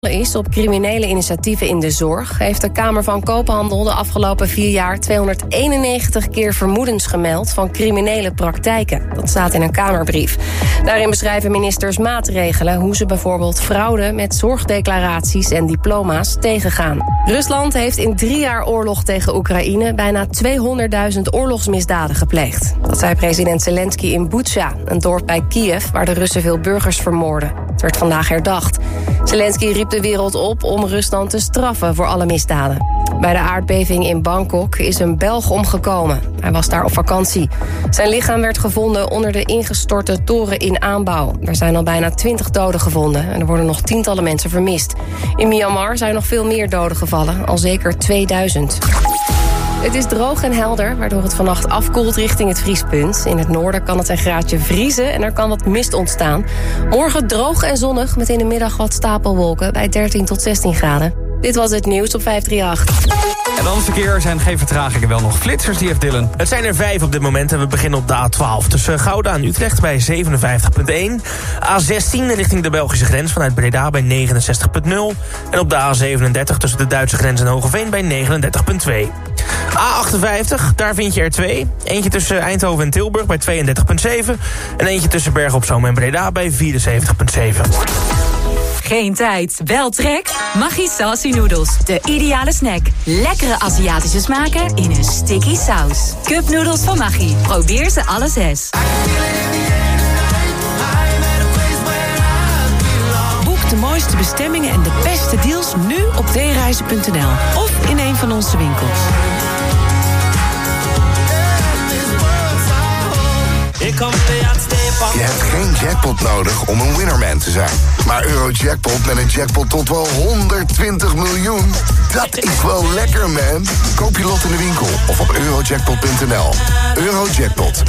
is op criminele initiatieven in de zorg, heeft de Kamer van Koophandel de afgelopen 4 jaar 291 keer vermoedens gemeld van criminele praktijken. Dat staat in een Kamerbrief. Daarin beschrijven ministers maatregelen hoe ze bijvoorbeeld fraude met zorgdeclaraties en diploma's tegengaan. Rusland heeft in 3 jaar oorlog tegen Oekraïne bijna 200.000 oorlogsmisdaden gepleegd. Dat zei president Zelensky in Butsja, een dorp bij Kiev waar de Russen veel burgers vermoorden. Het werd vandaag herdacht. Zelensky riep de wereld op om Rusland te straffen voor alle misdaden. Bij de aardbeving in Bangkok is een Belg omgekomen. Hij was daar op vakantie. Zijn lichaam werd gevonden onder de ingestorte toren in aanbouw. Er zijn al bijna 20 doden gevonden en er worden nog tientallen mensen vermist. In Myanmar zijn nog veel meer doden gevallen, al zeker 2000. Het is droog en helder, waardoor het vannacht afkoelt richting het vriespunt. In het noorden kan het een graadje vriezen en er kan wat mist ontstaan. Morgen droog en zonnig, met in de middag wat stapelwolken bij 13 tot 16 graden. Dit was het nieuws op 538. En dan het verkeer, zijn geen vertragingen, wel nog flitsers, die heeft Dylan. Het zijn er 5 op dit moment en we beginnen op de A12. Tussen Gouda en Utrecht bij 57,1. A16 richting de Belgische grens vanuit Breda bij 69,0. En op de A37 tussen de Duitse grens en Hogeveen bij 39,2. A58, daar vind je er 2. Eentje tussen Eindhoven en Tilburg bij 32,7. En eentje tussen Bergen op Zoom en Breda bij 74,7. Geen tijd, wel trek? Maggi Saucy Noodles, de ideale snack. Lekkere Aziatische smaken in een sticky saus. Cupnoedels van Maggi, probeer ze alle 6. Boek de mooiste bestemmingen en de beste deals nu op dereizen.nl of in een van onze winkels. Je hebt geen jackpot nodig om een winnerman te zijn. Maar Eurojackpot met een jackpot tot wel 120 miljoen. Dat is wel lekker, man. Koop je lot in de winkel of op eurojackpot.nl. Eurojackpot.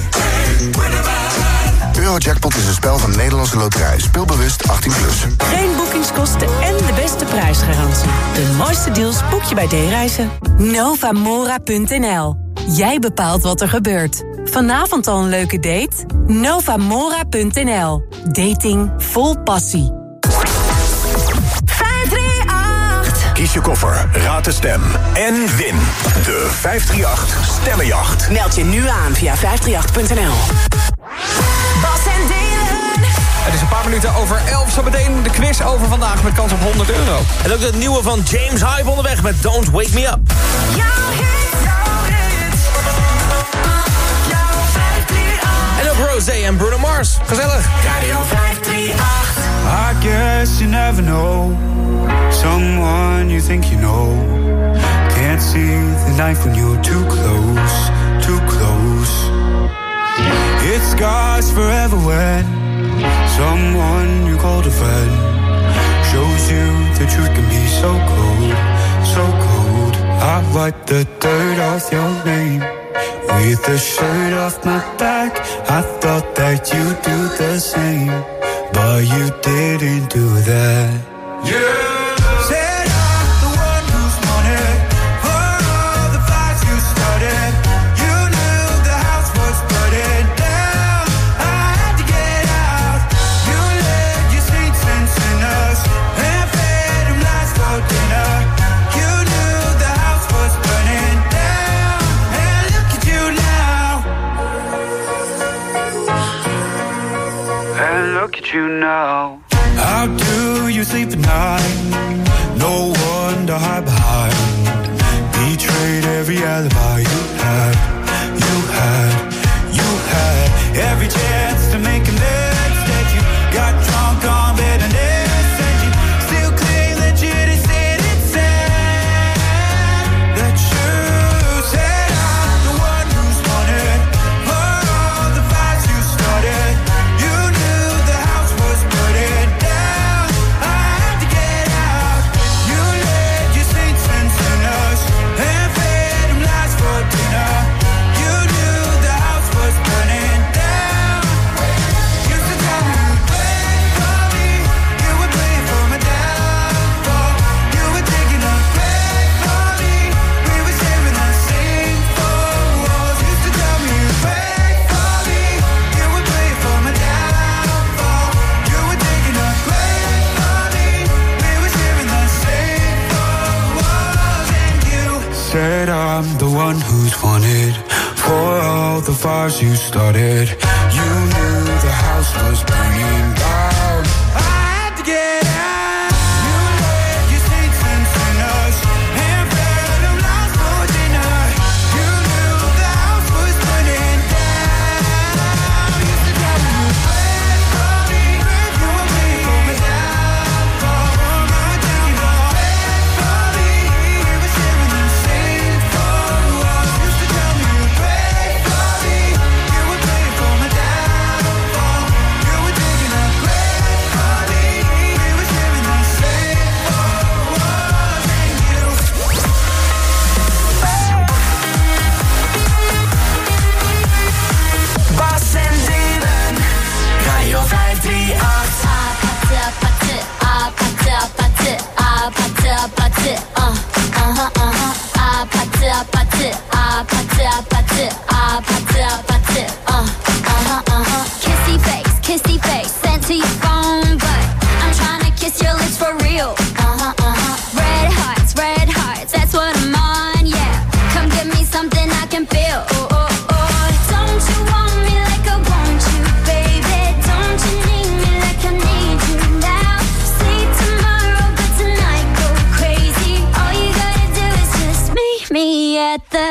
Eurojackpot is een spel van Nederlandse Loterij. Speel bewust 18+. Geen boekingskosten en de beste prijsgarantie. De mooiste deals boek je bij D-Reizen. Novamora.nl. Jij bepaalt wat er gebeurt. Vanavond al een leuke date? Novamora.nl. Dating vol passie. 538. Kies je koffer, raad de stem en win de 538 Stemmenjacht. Meld je nu aan via 538.nl. Bas en Dylan. Het is een paar minuten over 11. Zo meteen de quiz over vandaag met kans op €100. En ook het nieuwe van James Hype onderweg met Don't Wake Me Up. En ook Rosé en Bruno Mars. Gezellig. Radio 538. I guess you never know someone you think you know. Can't see the knife when you're too close, too close. It scars forever when someone you called a friend shows you the truth can be so cold, so cold. I wipe the dirt off your name with the shirt off my back. I thought that you'd do the same, but you didn't do that. Yeah. Said I'm the one who's wanted for all the fights you started. You knew the house was burning down. I had to get out. You led your saints and sinners and fed them lies for dinner. You knew the house was burning down. And look at you now. And look at you now. How do you sleep at night? No one to hide behind. Betrayed every alibi you had. You had, you had every chance to make amends. That you got drunk on bitterness. And you still claim that you didn't said that you said I'm the one who's wanted for all the fights you started. You knew the house was burning down. I had to get out. You led your saints and sinners and fed them lies for dinner. You knew the house was burning down. said I'm the one who's wanted for all the fires you started. You knew the house was burning down. I had to get out. You led your saints and sinners and fed them last for dinner. You knew the house was burning down. You used to tell me you prayed for me, you were praying for my downfall, my downfall. Prayed for me, you were sharing them saints for us. You used to tell me you prayed for me, you were praying for my downfall. You were digging a grave for me, you were sharing them saints for us. Thank you. Bas en Dylan, Radio 538. Kissy face, sent to your phone, but I'm trying to kiss your lips for real. Red hearts, that's what I'm on, yeah. Come give me something I can feel. Don't you want me like I want you, baby? Don't you need me like I need you now? Sleep tomorrow, but tonight go crazy. All you gotta do is just meet me at the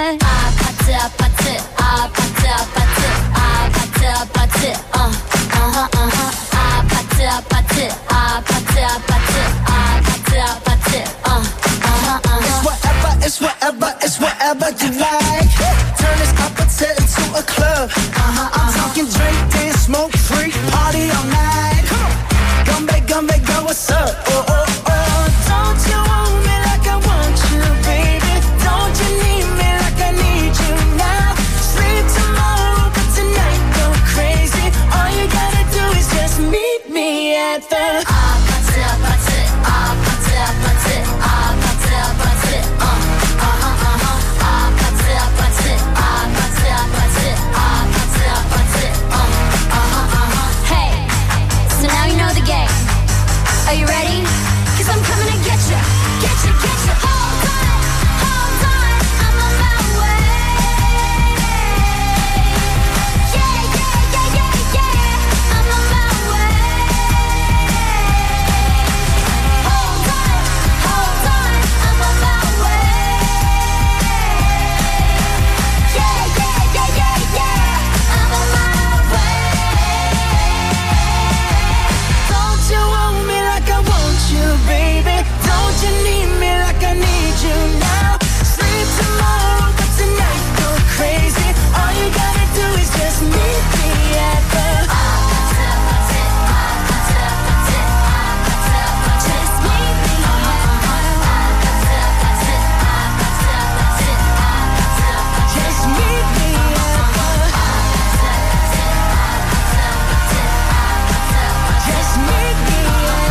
It's whatever you like. Turn this opposite into a club. I'm talking drink, dance, smoke, freak, party all night. Come back, girl, what's up? Don't you want me like I want you, baby? Don't you need me like I need you now? Sleep tomorrow, but tonight go crazy. All you gotta do is just meet me at the Are you ready? 'Cause I'm coming to get you. Hold on, I'm on my way. Yeah, I'm on my way. Hold on, I'm on my way. Yeah, I'm on my way. Don't you want me like I want you, baby? Don't you need me like I need you now? Sleep tomorrow, but tonight go crazy. All you gotta do is just meet me at the just meet me just meet me just meet me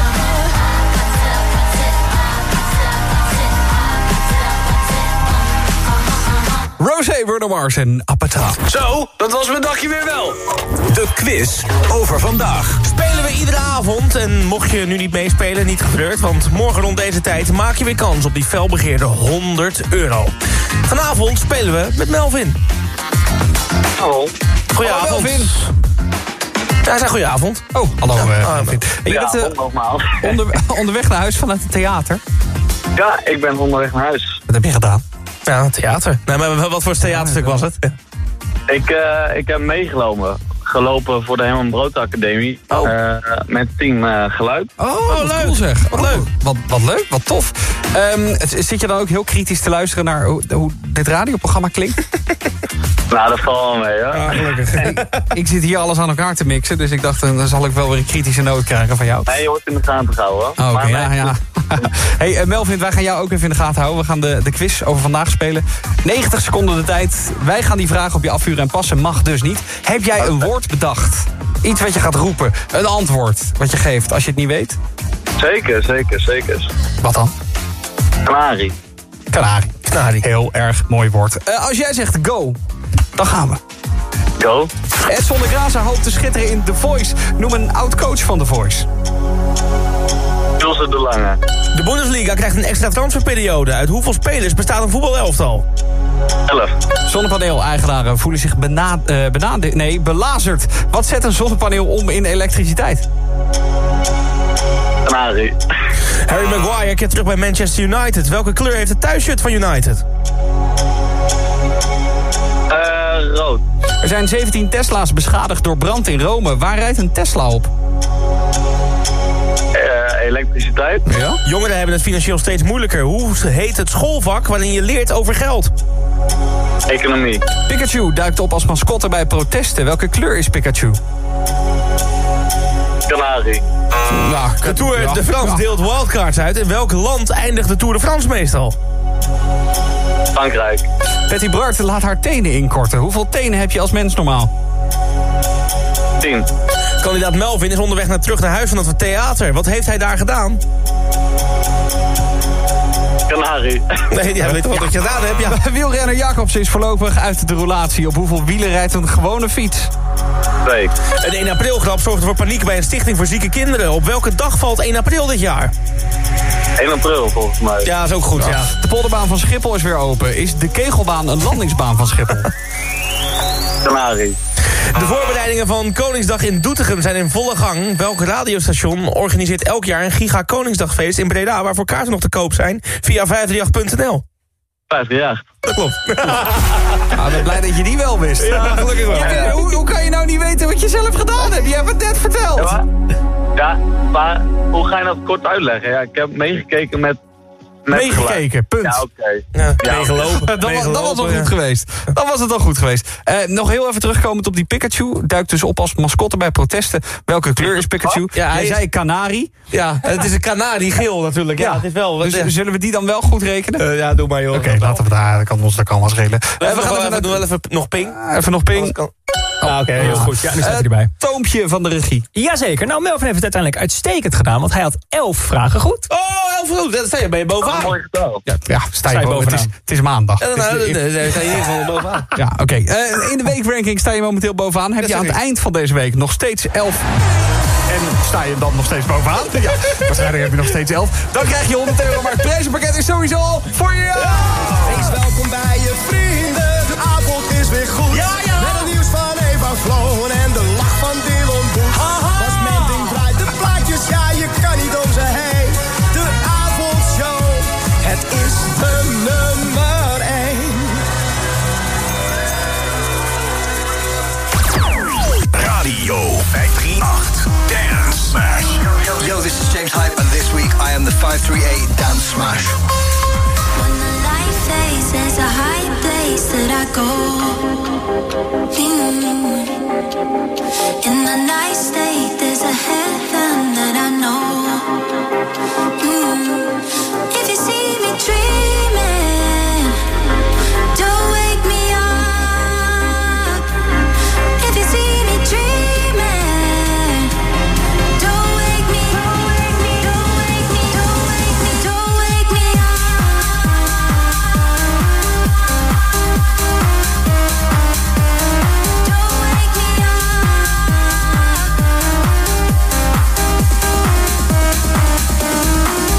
Rosé, Bruno Mars en Appeta. Zo, dat was mijn dagje weer wel. De quiz over vandaag. Spelen we iedere avond en mocht je nu niet meespelen, niet getreurd, want morgen rond deze tijd maak je weer kans op die felbegeerde €100. Vanavond spelen we met Melvin. Hallo. Goedenavond. Hallo, Melvin. Hij zei goedenavond. Oh, hallo Melvin. Je Ja, bent nogmaals. onderweg naar huis vanuit het theater. Ja, ik ben onderweg naar huis. Wat heb je gedaan? Ja, theater. Nee, maar wat voor theaterstuk was het? Ik heb meegelopen voor de Herman Brood Academie. Met team Geluid. Oh, leuk. Cool zeg. Wat leuk. Wat leuk, wat tof. Zit je dan ook heel kritisch te luisteren naar hoe dit radioprogramma klinkt? Nou, dat valt wel mee, hoor. Ah, gelukkig. Ik zit hier alles aan elkaar te mixen, dus ik dacht, dan zal ik wel weer een kritische noot krijgen van jou. Nee, je wordt in de gaten gehouden, hoor. Oké, ja. Hey Melvin, wij gaan jou ook even in de gaten houden. We gaan de quiz over vandaag spelen. 90 seconden de tijd. Wij gaan die vraag op je afvuren en passen mag dus niet. Heb jij een woord bedacht? Iets wat je gaat roepen. Een antwoord wat je geeft als je het niet weet? Zeker. Wat dan? Kanarie. Heel erg mooi woord. Als jij zegt go, dan gaan we. Go. Edson de Graza hoopt te schitteren in The Voice. Noem een oud-coach van The Voice. Josse de Lange. De Bundesliga krijgt een extra transferperiode. Uit hoeveel spelers bestaat een voetbalelftal? 11. Zonnepaneel-eigenaren voelen zich belazerd. Wat zet een zonnepaneel om in elektriciteit? Canarie. Harry Maguire keert terug bij Manchester United. Welke kleur heeft het thuisshirt van United? Rood. Er zijn 17 Tesla's beschadigd door brand in Rome. Waar rijdt een Tesla op? Elektriciteit. Ja? Jongeren hebben het financieel steeds moeilijker. Hoe heet het schoolvak waarin je leert over geld? Economie. Pikachu duikt op als mascotte bij protesten. Welke kleur is Pikachu? Canarie. De Tour de France deelt wildcards uit. In welk land eindigt de Tour de France meestal? Frankrijk. Patty Bart laat haar tenen inkorten. Hoeveel tenen heb je als mens normaal? 10. Kandidaat Melvin is onderweg terug naar huis van het theater. Wat heeft hij daar gedaan? Canarie. Nee, ja, weet je wat je gedaan hebt? Ja. Wielrenner Jacobsen is voorlopig uit de roulatie. Op hoeveel wielen rijdt een gewone fiets? 2. Een 1 april grap zorgde voor paniek bij een stichting voor zieke kinderen. Op welke dag valt 1 april dit jaar? 1 april volgens mij. Ja, is ook goed, ja. De polderbaan van Schiphol is weer open. Is de kegelbaan een landingsbaan van Schiphol? Canarie. De voorbereidingen van Koningsdag in Doetinchem zijn in volle gang. Welk radiostation organiseert elk jaar een giga Koningsdagfeest in Breda... waarvoor kaarten nog te koop zijn via 538.nl? 538. Dat klopt. Ik ben blij dat je die wel wist. Ja, gelukkig wel. Hoe kan je nou niet weten wat je zelf gedaan hebt? Je hebt het net verteld. Ja, maar hoe ga je dat kort uitleggen? Ja, ik heb meegekeken met meegekeken, punt. Ja, oké. Ja, meegelopen. Dat was al goed geweest. Dan was het al goed geweest. Nog heel even terugkomend op die Pikachu. Duikt dus op als mascotte bij protesten. Welke kleur is Pikachu? Ja, hij zei kanarie. Ja, het is een kanarie geel natuurlijk. Ja, het is wel. Dus zullen we die dan wel goed rekenen? Ja, doe maar joh. Oké, laten we daar. Dat kan wel schelen. We gaan doen wel even nog ping. Even nog ping. Oké, heel goed. Ja, nu staat hij erbij. Toompje van de regie. Jazeker. Nou, Melvin heeft het uiteindelijk uitstekend gedaan, want hij had 11 vragen goed. Oh, 11 goed. Dan sta je bij je bovenaan. Mooi getal. Ja, sta je bovenaan. Het is maandag. Ja, dan sta je in ieder geval bovenaan. Ja, oké. In de weekranking sta je momenteel bovenaan. Heb je aan het eind van deze week nog steeds 11... En sta je dan nog steeds bovenaan? Ja, waarschijnlijk heb je nog steeds 11. Dan krijg je 100 euro, maar het prijzenpakket is sowieso al voor je. Wees welkom bij je vrienden. De avond is weer goed. Ja. Met het nieuws van Eva Floon en de lach van Dylan Boet. Was Mending draait de plaatjes, ja, je kan niet om ze heen. De avondshow, het is de nummer 1. Radio 538 Dance Smash. Yo, this is James Hype, and this week I am the 538 Dance Smash. When the light fades, there's a high place that I go. In the night state, there's a heaven that I know. If you see me dreaming, don't wake me up. If you see me dreaming, don't wake me, don't wake me, don't wake me, don't wake me, don't wake me up.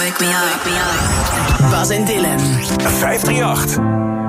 Wake me up. Bas en Dylan. 538.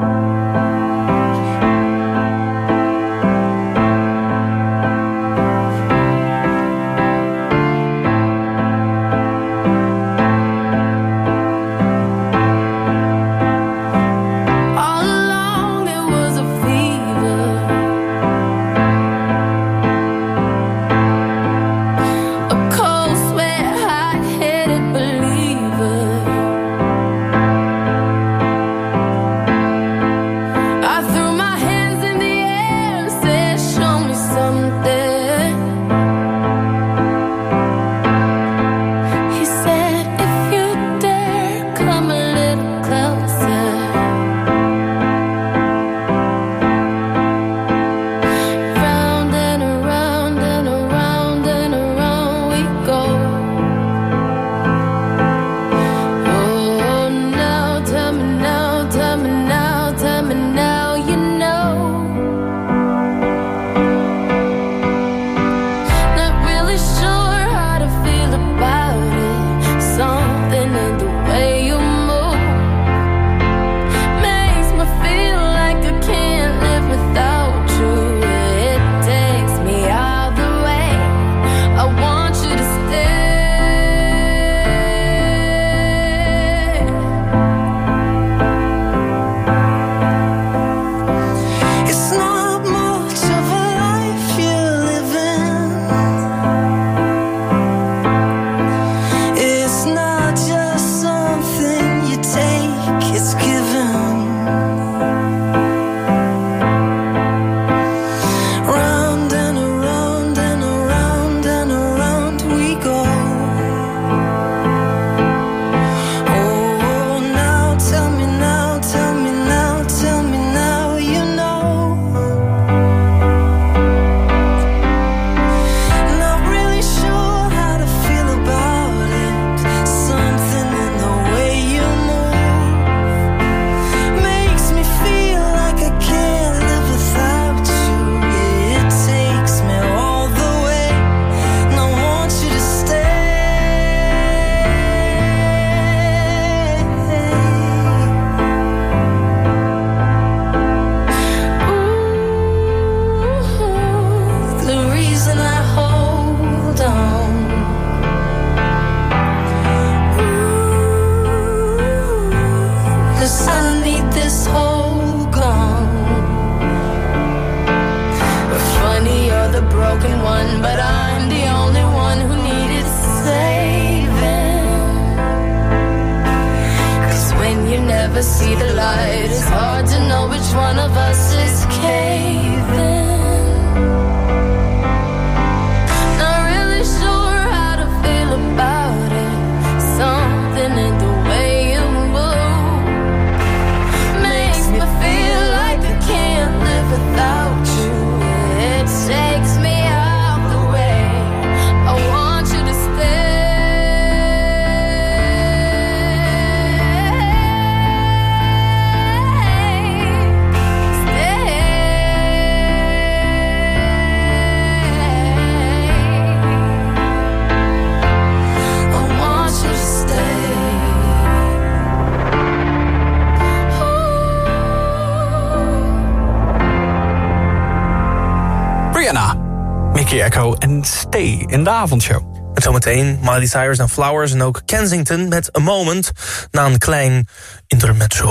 Nicky Echo en Stay in de avondshow. Met zometeen Miley Cyrus en Flowers en ook Kensington met A Moment na een klein intermezzo.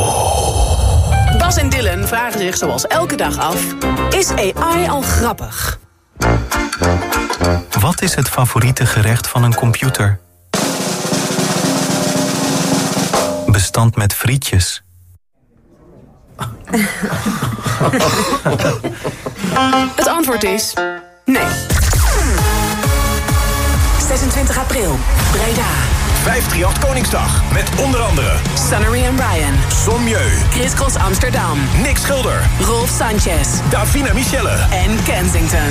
Bas en Dylan vragen zich zoals elke dag af: is AI al grappig? Wat is het favoriete gerecht van een computer? Bestand met frietjes. Het antwoord is nee. 26 april, Breda. 538 Koningsdag met onder andere Sunnery and Ryan, Sommieu, Chris Cross Amsterdam, Nick Schilder, Rolf Sanchez, Davina Michelle en Kensington.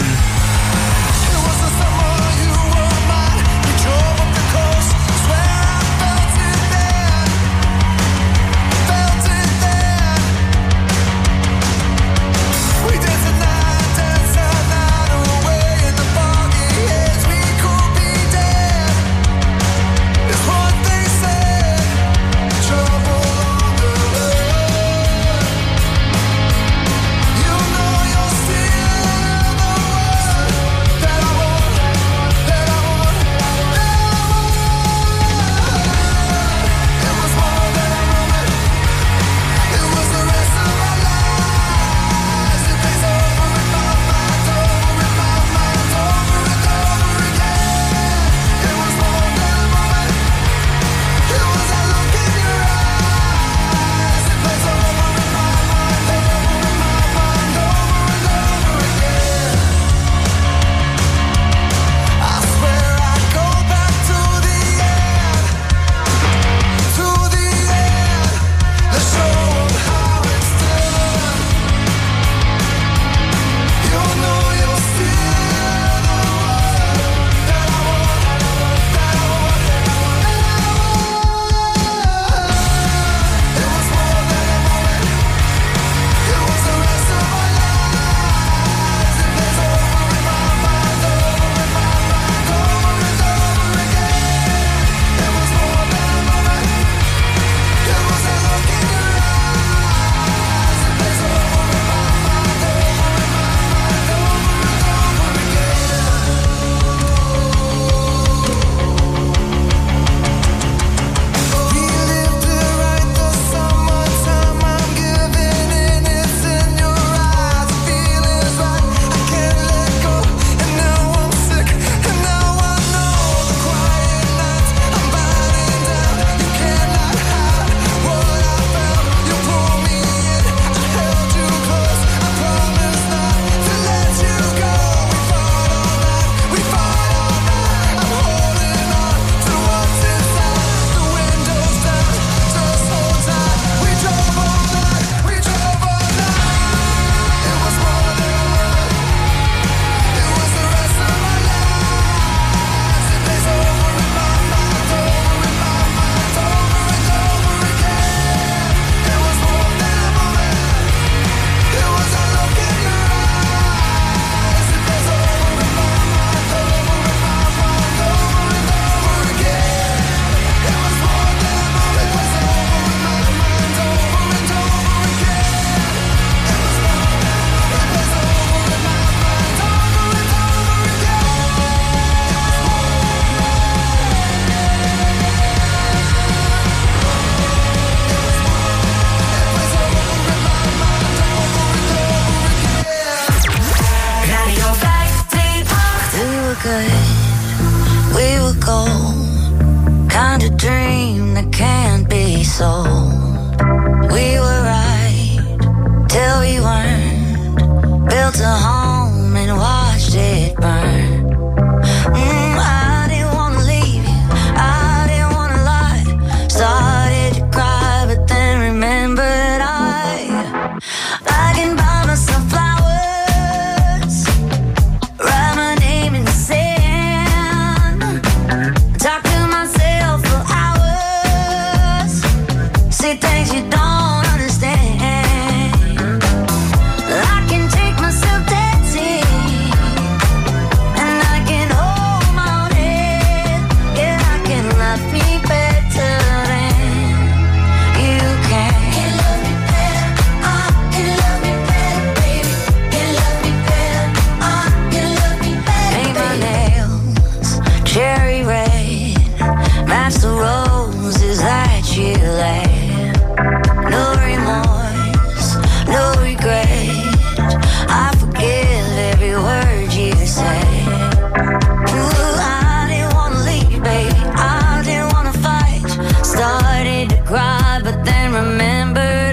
say things you don't understand. I can take myself dancing, and I can hold my own head. Yeah, I can love me better than you can. Can love me better, can love me better, baby. Can love me better, can love me better. Paint my nails cherry red, match the roses that you laid. No remorse, no regret. I forgive every word you say. Ooh, I didn't wanna leave, baby. I didn't wanna fight. Started to cry, but then remembered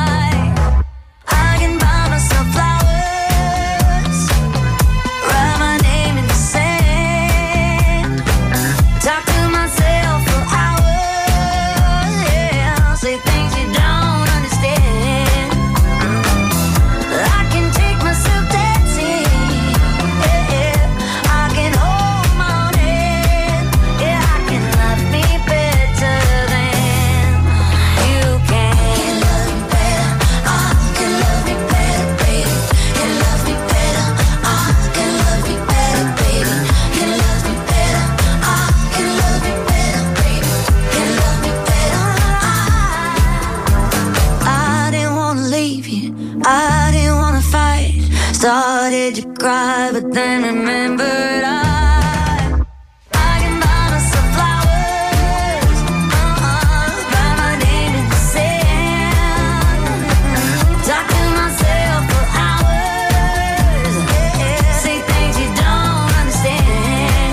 I can buy myself flowers, write my name in the sand, talk to myself for hours, yeah, say things you don't understand. I can take myself dancing, yeah, I can hold my own hand, yeah, I can love me better than you can. Can love me better, can love me better, baby. Can love me better, can love me better, baby. Can love me better, can love me better, baby. Can love me better. I didn't wanna leave you, I didn't wanna fight. Started to cry, but then remembered I can buy myself flowers, write my name in the sand, talk to myself for hours, say things you don't understand.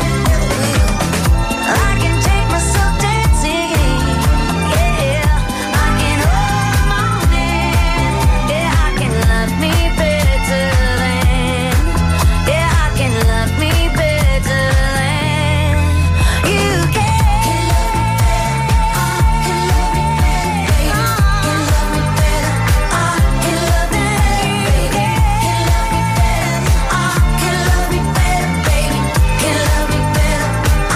I can take myself dancing, yeah, I can hold my own hand, yeah, I can love me better than, yeah, I can love me better than you can. Can love me better, can love me better, can love me better, baby. Can love me better,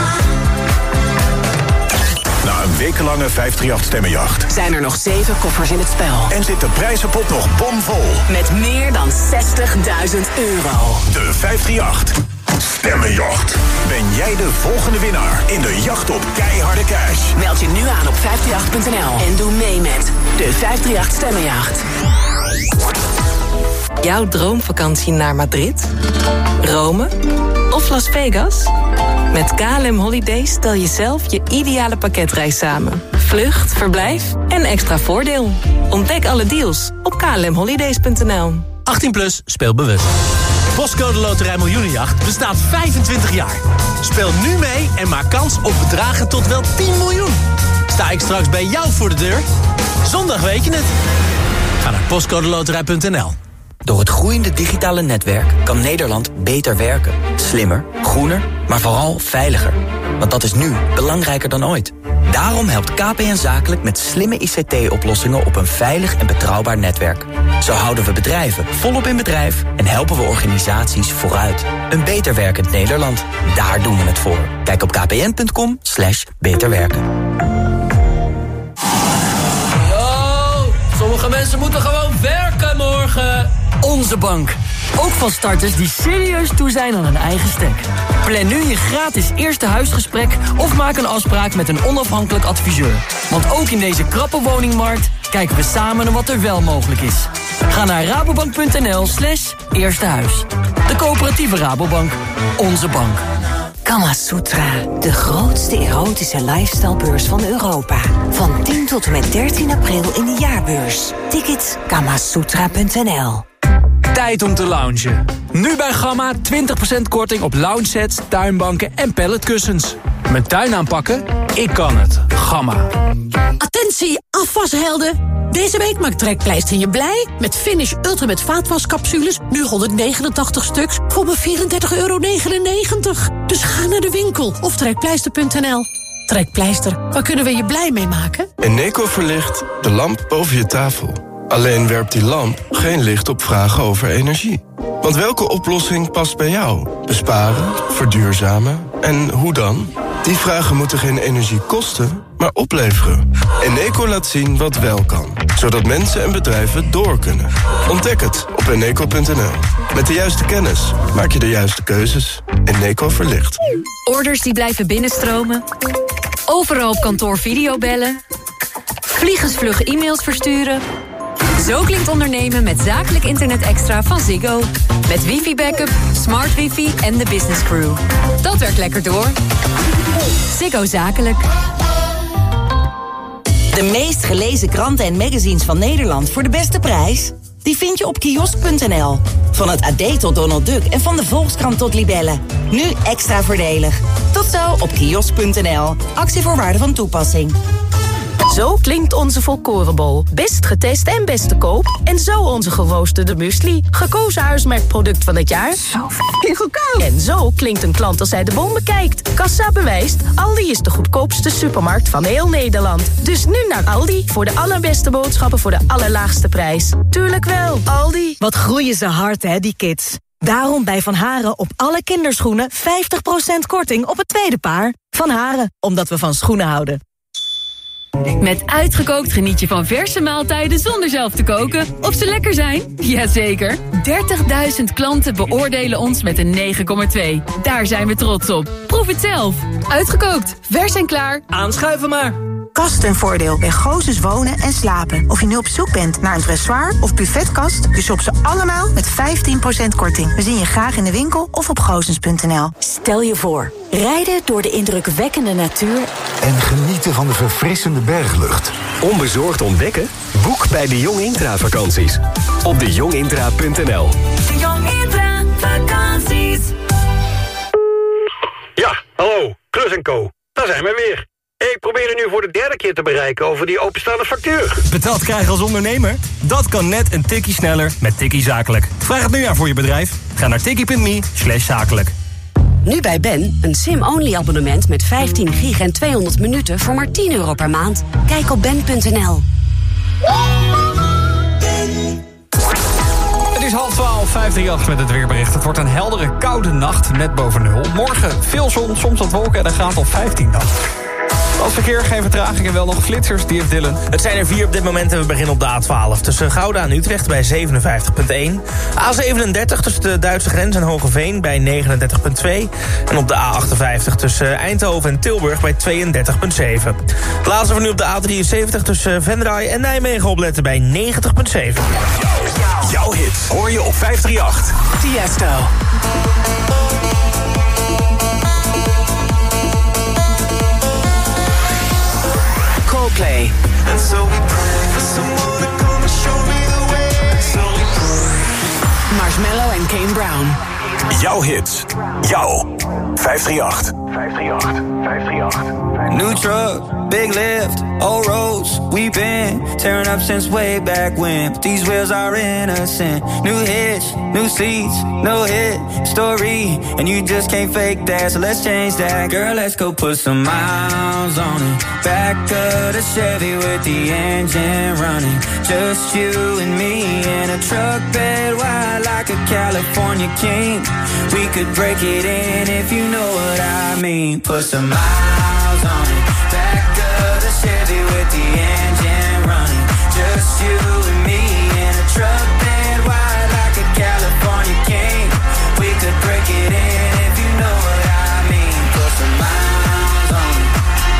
Na een wekenlange 538 stemmenjacht Zijn er nog 7 koffers in het spel. en zit de prijzenpot nog bomvol. Met meer dan €60.000. De 538 Stemmenjacht. Ben jij de volgende winnaar in de jacht op keiharde cash? Meld je nu aan op 538.nl en doe mee met de 538 Stemmenjacht. Jouw droomvakantie naar Madrid, Rome of Las Vegas? Met KLM Holidays stel je zelf je ideale pakketreis samen. Vlucht, verblijf en extra voordeel. Ontdek alle deals op klmholidays.nl. 18 plus, speel bewust. Postcode Loterij Miljoenenjacht bestaat 25 jaar. Speel nu mee en maak kans op bedragen tot wel 10 miljoen. Sta ik straks bij jou voor de deur? Zondag weet je het. Ga naar postcodeloterij.nl. Door het groeiende digitale netwerk kan Nederland beter werken. Slimmer, groener, maar vooral veiliger. Want dat is nu belangrijker dan ooit. Daarom helpt KPN Zakelijk met slimme ICT-oplossingen op een veilig en betrouwbaar netwerk. Zo houden we bedrijven volop in bedrijf en helpen we organisaties vooruit. Een beter werkend Nederland, daar doen we het voor. Kijk op kpn.com/beterwerken. Sommige mensen moeten gewoon werken morgen. Onze bank. Ook van starters die serieus toe zijn aan een eigen stek. Plan nu je gratis eerste huisgesprek of maak een afspraak met een onafhankelijk adviseur. Want ook in deze krappe woningmarkt kijken we samen naar wat er wel mogelijk is. Ga naar rabobank.nl/eerstehuis. De coöperatieve Rabobank. Onze bank. Kama Sutra, de grootste erotische lifestylebeurs van Europa. Van 10 tot en met 13 april in de jaarbeurs. Tickets kamasutra.nl. Tijd om te loungen. Nu bij Gamma 20% korting op loungesets, tuinbanken en palletkussens. Mijn tuin aanpakken? Ik kan het. Gamma. Attentie, afwashelden. Deze week maakt Trekpleister je blij. Met Finish Ultimate vaatwascapsules. Nu 189 stuks voor maar €34,99. Dus ga naar de winkel of trekpleister.nl. Trekpleister, waar kunnen we je blij mee maken? Eneco verlicht de lamp boven je tafel. Alleen werpt die lamp geen licht op vragen over energie. Want welke oplossing past bij jou? Besparen, verduurzamen en hoe dan? Die vragen moeten geen energie kosten, maar opleveren. Eneco laat zien wat wel kan, zodat mensen en bedrijven door kunnen. Ontdek het op eneco.nl. Met de juiste kennis maak je de juiste keuzes. Eneco verlicht. Orders die blijven binnenstromen. Overal op kantoor videobellen. Vliegensvlug e-mails versturen. Zo klinkt ondernemen met zakelijk internet extra van Ziggo. Met wifi-backup, smart wifi en de business crew. Dat werkt lekker door. Ziggo Zakelijk. De meest gelezen kranten en magazines van Nederland voor de beste prijs? Die vind je op kiosk.nl. Van het AD tot Donald Duck en van de Volkskrant tot Libellen. Nu extra voordelig. Tot zo op kiosk.nl. Actievoorwaarden van toepassing. Zo klinkt onze volkorenbol. Best getest en best te koop. En zo onze geroosterde muesli. Gekozen huismerkproduct van het jaar. Zo f***ing goedkoop. En zo klinkt een klant als hij de bon bekijkt. Kassa bewijst, Aldi is de goedkoopste supermarkt van heel Nederland. Dus nu naar Aldi voor de allerbeste boodschappen voor de allerlaagste prijs. Tuurlijk wel, Aldi. Wat groeien ze hard, hè, die kids. Daarom bij Van Haren op alle kinderschoenen 50% korting op het tweede paar. Van Haren, omdat we van schoenen houden. Met Uitgekookt geniet je van verse maaltijden zonder zelf te koken. Of ze lekker zijn? Jazeker. 30.000 klanten beoordelen ons met een 9,2. Daar zijn we trots op. Proef het zelf. Uitgekookt. Vers en klaar. Aanschuiven maar. Kast en voordeel bij Gozes Wonen en Slapen. Of je nu op zoek bent naar een dressoir of buffetkast, je shopt ze allemaal met 15% korting. We zien je graag in de winkel of op gozens.nl. Stel je voor, rijden door de indrukwekkende natuur en genieten van de verfrissende berglucht. Onbezorgd ontdekken? Boek bij de Jong Intra vakanties. Op dejongintra.nl. De Jong Intra vakanties. Ja, hallo, Klus & Co. Daar zijn we weer. Ik probeer u nu voor de derde keer te bereiken over die openstaande factuur. Betaald krijgen als ondernemer? Dat kan net een tikkie sneller met Tikkie Zakelijk. Vraag het nu aan voor je bedrijf. Ga naar tikkie.me/zakelijk. Nu bij Ben, een SIM-only abonnement met 15 gig en 200 minuten voor maar €10 per maand. Kijk op ben.nl. Het is 11:30, 538 met het weerbericht. Het wordt een heldere, koude nacht, net boven nul. Morgen veel zon, soms wat wolken en dan gaat op 15 dan. Als verkeer, geen vertraging en wel nog flitsers, die heeft Dylan. Het zijn er 4 op dit moment en we beginnen op de A12. Tussen Gouda en Utrecht bij 57,1. A37 tussen de Duitse grens en Hogeveen bij 39,2. En op de A58 tussen Eindhoven en Tilburg bij 32,7. Laatste voor nu op de A73 tussen Venray en Nijmegen opletten bij 90,7. Jouw hit hoor je op 538. Tiesto. Coldplay. And so we pray for someone to come and show me the way. So we pray. Marshmello en Kane Brown. Jouw hits. Jouw 538. 538. 538. New truck, big lift, old roads, we've been tearing up since way back when. But these wheels are innocent. New hitch, new seats, no hit story. And you just can't fake that, so let's change that. Girl, let's go put some miles on it. Back of the Chevy with the engine running. Just you and me in a truck bed wide like a California king. We could break it in if you know what I mean. Put some miles on it. Back of the Chevy with the engine running. Just you and me in a truck bed wide like a California king. We could break it in if you know what I mean. Put some miles on it.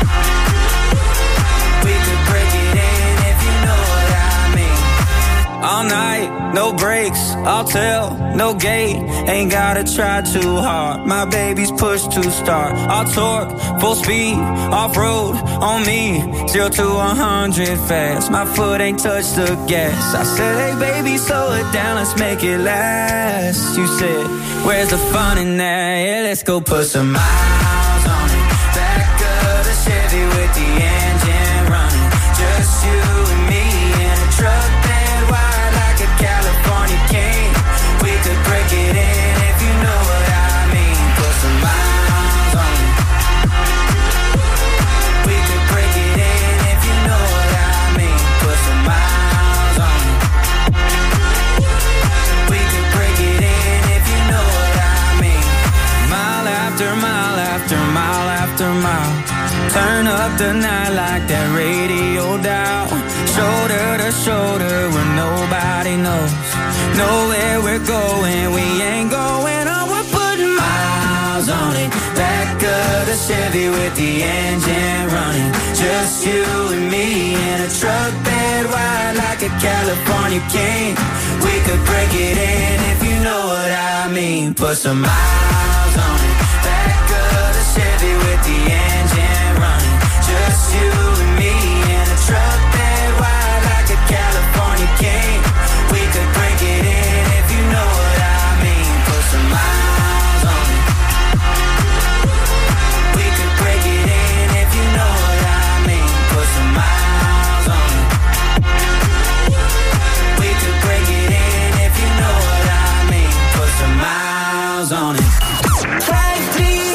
We could break it in if you know what I mean. All night, no breaks, I'll tell, no gate. Ain't gotta try too hard, my baby's push to start. I'll torque, full speed, off-road, on me. 0 to 100 fast, my foot ain't touched the gas. I said, hey baby, slow it down, let's make it last. You said, where's the fun in that? Yeah, let's go put some miles on it. Back of the Chevy with the engine running. Just you and me in a truck bed wide like a California king. We could break it in if you know what I mean. Put some miles on it. We could break it in if you know what I mean. Put some miles on it. We could break it in if you know what I mean. Mile after mile after mile after mile. we're going, we ain't going on. We're putting miles on it. Back of the Chevy with the engine running. Just you and me in a truck bed wide like a California king. We could break it in if you know what I mean. Put some miles on it. Back of the Chevy with the engine running. Just you and me in a truck bed wide like a California king. We could break it in if you know what I mean. Put some miles on it. We could break it in if you know what I mean. Put some miles on it. We could break it in if you know what I mean. Put some miles on it. 538.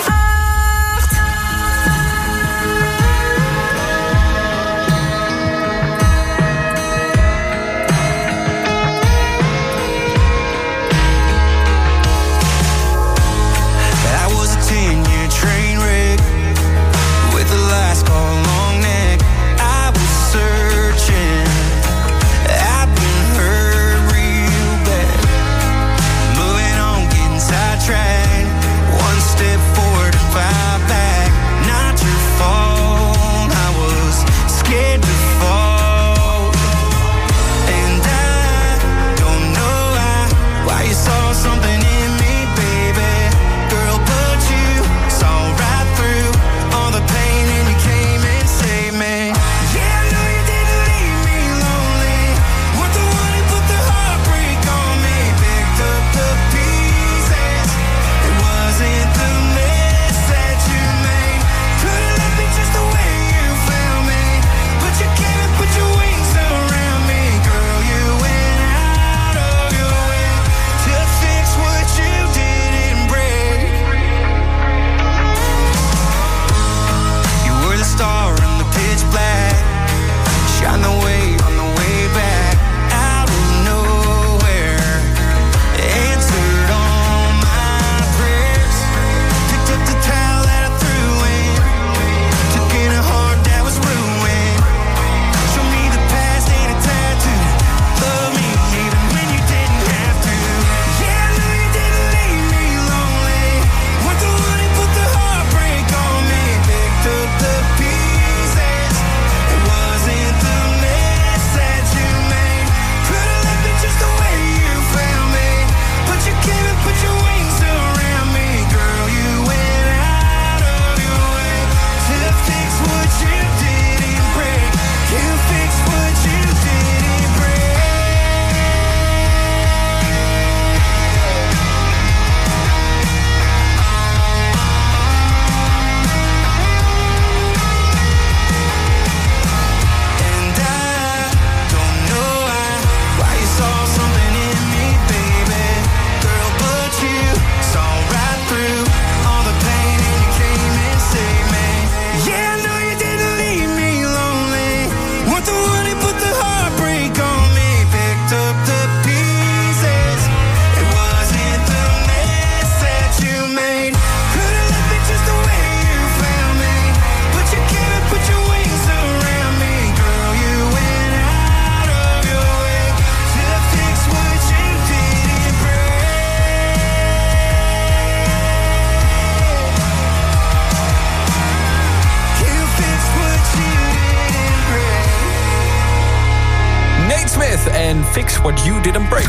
En Fix What You Didn't Break.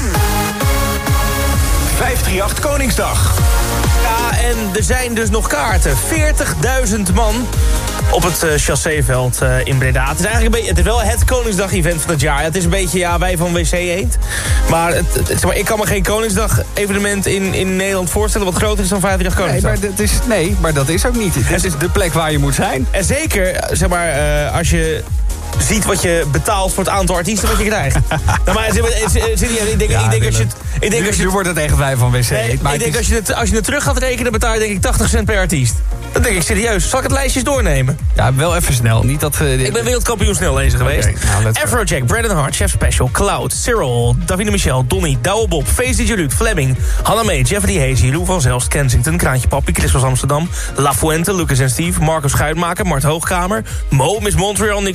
538 Koningsdag. Ja, en er zijn dus nog kaarten. 40.000 man op het chasséveld in Breda. Het is eigenlijk het is wel het Koningsdag-event van het jaar. Het is een beetje, ja, wij van WC Eend. Maar, ik kan me geen Koningsdag-evenement in Nederland voorstellen wat groter is dan 538 Koningsdag. Maar dat is ook niet. Het is de plek waar je moet zijn. En zeker, zeg maar, als je ziet wat je betaalt voor het aantal artiesten wat je krijgt. Nu wordt het echt wij van WC. Nee, ik denk als je het terug gaat rekenen, betaal je denk ik 80 cent per artiest. Dan denk ik serieus. Zal ik het lijstjes doornemen? Ja, wel even snel. Niet dat, ik ben wereldkampioen snel lezen geweest. Afrojack, Brandon Hart, Chef Special, Cloud, Cyril, Davina Michel, Donny, Douwe Bob, Face DJ Luc, Fleming, Hannah May, Jeffrey Hazy, Lou van Zelst, Kensington, Kraantje Papi, Chris van Amsterdam, La Fuente, Lucas en Steve, Marco Schuitmaker, Mart Hoogkamer, Mo, Miss Montreal, Nick Schilder,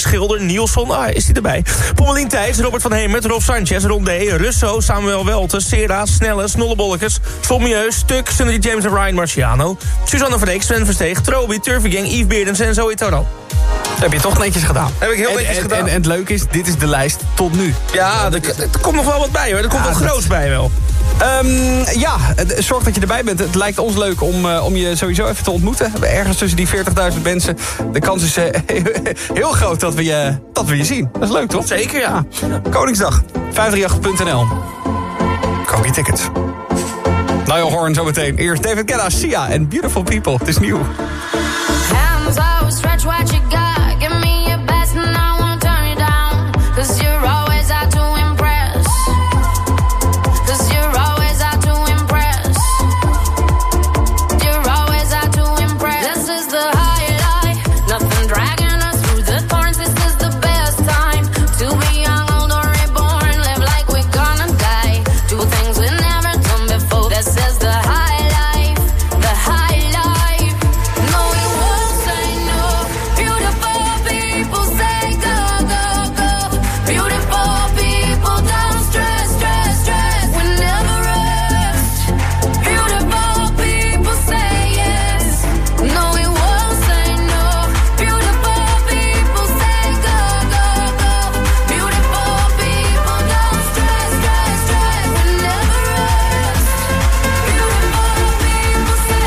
Nielsen, is hij erbij. Pommelien Thijs, Robert van Hemert, Rob Sanchez, Ron D, Russo, Samuel Welten, Sera, Snelle, Snollebollekes, Sommieu, Stuk, Sunny James en Ryan Marciano, Suzanne Verdeek, Sven Versteeg, Trobi, Turvigang, Yves Beerdens en Zoe Toral. Heb je toch netjes gedaan. Heb ik heel netjes gedaan. En het leuke is, dit is de lijst tot nu. Ja, er komt nog wel wat bij hoor. Er komt wel groots bij wel. Zorg dat je erbij bent. Het lijkt ons leuk om je sowieso even te ontmoeten. Ergens tussen die 40.000 mensen. De kans is heel groot dat we je zien. Dat is leuk, toch? Zeker, ja. Koningsdag, 538.nl. Koop je tickets. Niall Horan zometeen. Eerst David Guetta, Sia en Beautiful People. Het is nieuw. Hands out, stretch what you got. Give me your best and I won't turn you down. 'Cause you're always out to impress. 'Cause you're always out to impress. You're always out to impress. This is the highlight. Nothing dragging us through the thorns. This is the best time to be young, old or reborn. Live like we're gonna die. Do things we never done before. This is the high life. The high life. No, we won't say no. Beautiful people say go, go, go. Beautiful people don't stress, stress, stress. We never rest. Beautiful people say yes. No, we won't say no. Beautiful people say go, go, go. Beautiful people don't stress, stress, stress. We never rest. Beautiful people say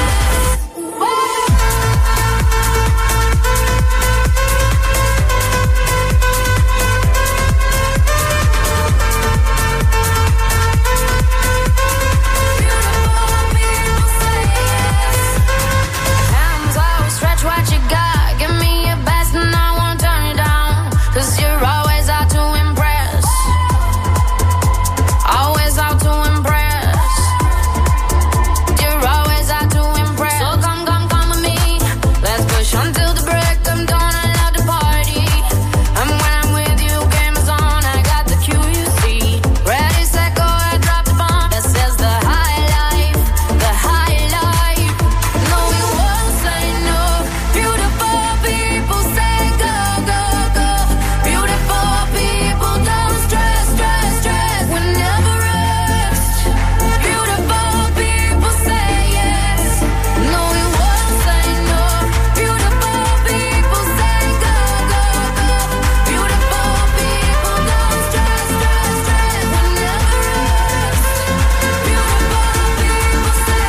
hands out, stretch what you got. Give me your best and I won't turn you down. 'Cause you're always out to impress. Always out to impress. You're always out to impress. So come, come, come with me. Let's push until the break of dawn. I love the party. And when I'm with you, game is on. I got the cue, you see. Ready, set, go, I drop the bomb. This is the high life. The high life. No, we won't say no. Beautiful people say go, go, go. Beautiful people don't stress, stress, stress. We never rest. Beautiful people say yes. No, we won't say no. Beautiful people say go, go, go. Beautiful people don't stress, stress, stress. We never rest. Beautiful people say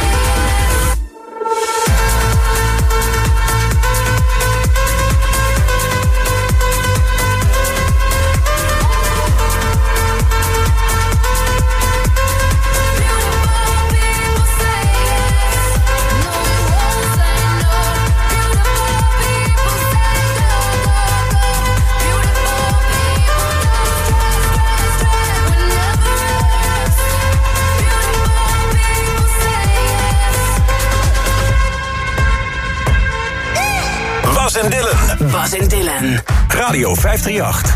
Bas en Dylan. Bas en Dylan. Radio 538.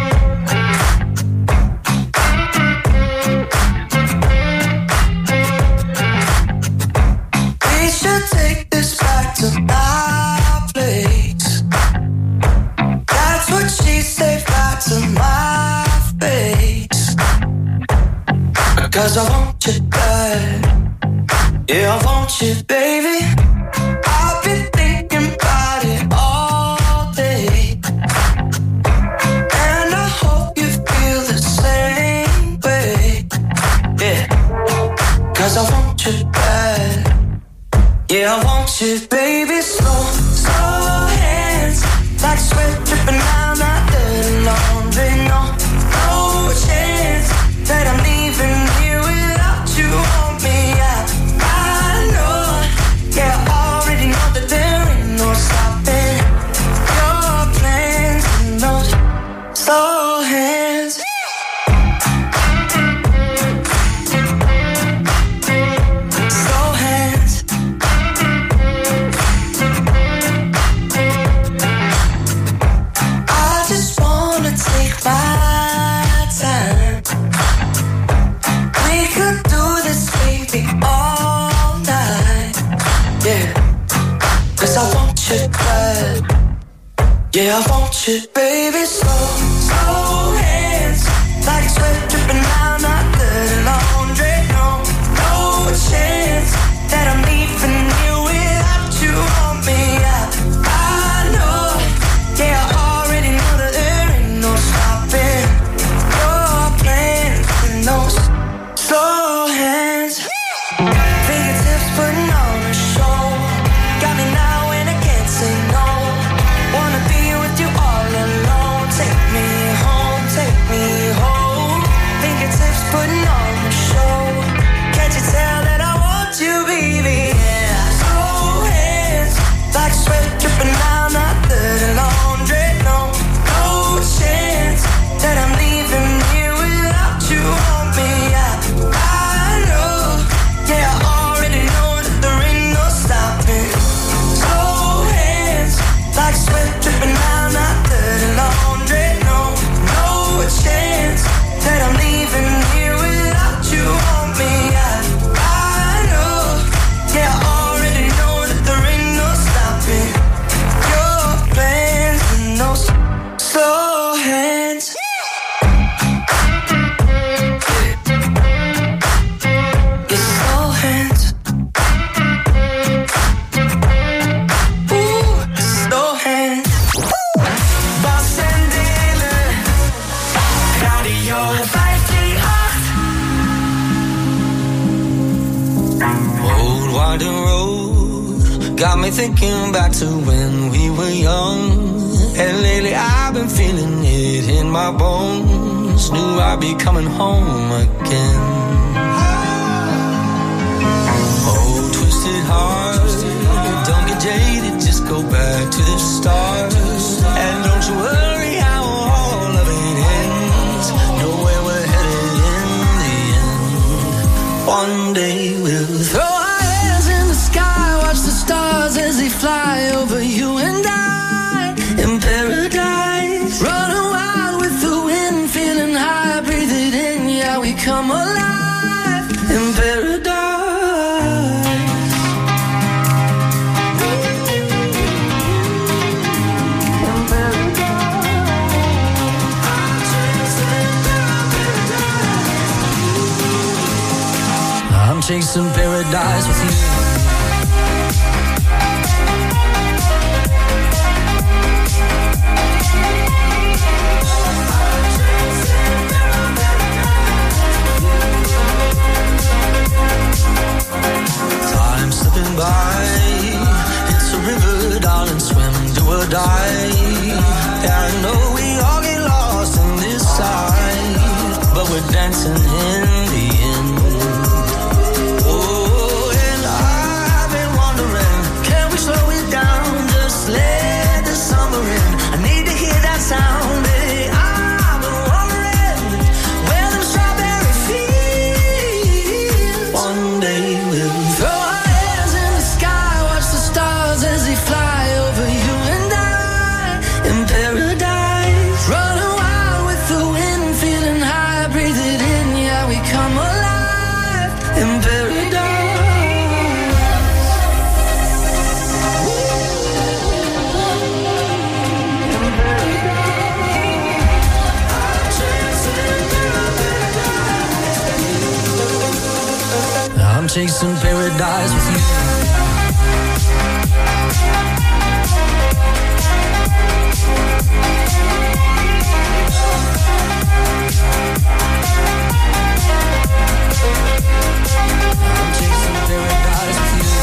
We should take this back to my place. That's what she said back to my face. Because I want you bad. Yeah, I want you, baby. I've been thinking about it all day. And I hope you feel the same way. Yeah. Cause I want you bad. Yeah, I want you, baby. Slow, slow hands. Like sweat dripping down my dirty laundry. No, no chance that I'm leaving here without you on me. I know, yeah, I already know that there ain't no stopping your plans and those slow hands. Slow hands. Yeah, I want you, baby, slow hands. Like sweat dripping down, not dirty laundry. No chance that I'm leaving you without you on me. I know, yeah, I already know that there ain't no stopping your plans and those slow hands. Fingertips putting on a show. Got me now and I can't say no. Wanna be with you all alone. Take me home, take me home. Fingertips putting on a show. Can't you tell that I want you, baby? Yeah. Slow hands, like sweat dripping down, not dirty laundry. No chance that I'm leaving here without you on me. I know, yeah, I already know that there ain't no stopping. Slow hands, like sweat dripping down, not dirty laundry. No chance that I'm leaving here without you on me. I know, yeah, I already know that there ain't no stopping your plans and those slow hands. Your slow hands. Ooh, slow hands. Bas en Dylan. Radio 538. Old winding road got me thinking back to when we were young. And lately I've been feeling it in my bones. Knew I'd be coming home again. Oh, twisted heart, don't get jaded, just go back to the start. And don't you worry how all of it ends. Know where we're headed in the end. One day we'll Throw our hands in the sky, watch the stars as they fly over you and I in paradise. Running wild with the wind, feeling high, breathe it in, yeah, we come alive in paradise. I'm chasing paradise with you. Time slipping by, it's a river, darling, swim, do or die. Yeah, I know we all get lost in this side, but we're dancing in the end. Oh, and I've been wondering, can we slow it down, just let the summer in? I need to hear that sound, baby. I've been wondering where them strawberry fields. One day we'll Throw our hands in the sky, watch the stars as they fly over you and I in paradise. Running wild with the wind, feeling high, breathe it in, yeah, we come alive in paradise. I'm chasing paradise with you. I'm chasing paradise with you.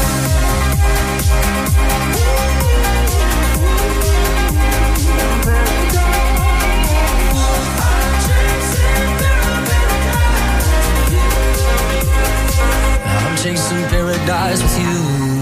I'm chasing paradise with you.